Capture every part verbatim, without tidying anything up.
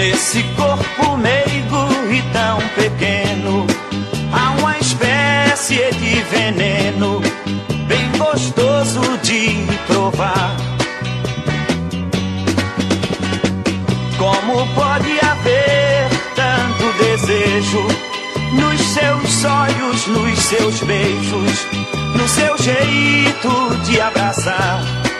Nesse corpo meigo e tão pequeno há uma espécie de veneno bem gostoso de provar. Como pode haver tanto desejo nos seus olhos, nos seus beijos, no seu jeito de abraçar?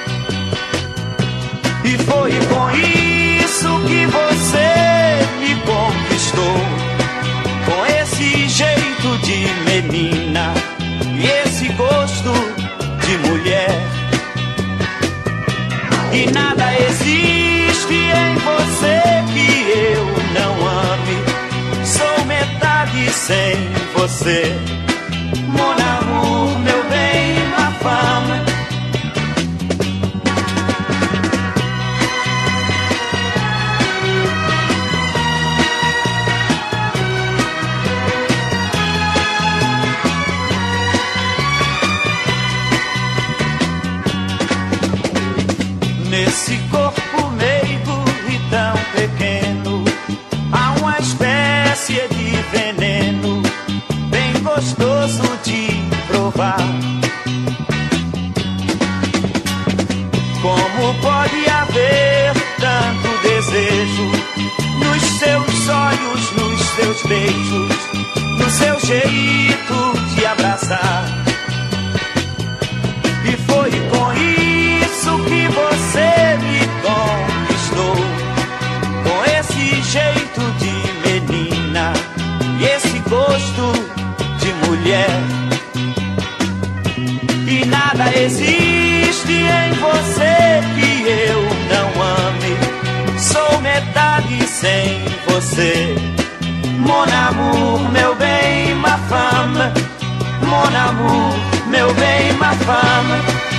E foi com isso que você me conquistou, com esse jeito de menina e esse gosto de mulher. E nada existe em você que eu não ame, sou metade sem você. Mon amour, meu bem, ma femme. Nesse corpo meigo e tão pequeno há uma espécie de veneno bem gostoso de provar. Como pode haver tanto desejo nos seus olhos, nos seus beijos, no seu jeito de abraçar? E foi com isso que você me conquistou, com esse jeito de menina e esse gosto de mulher. E nada existe em você que eu não ame, sou metade sem você. Mon amour, meu bem, ma femme. Mon amour, meu bem, ma femme.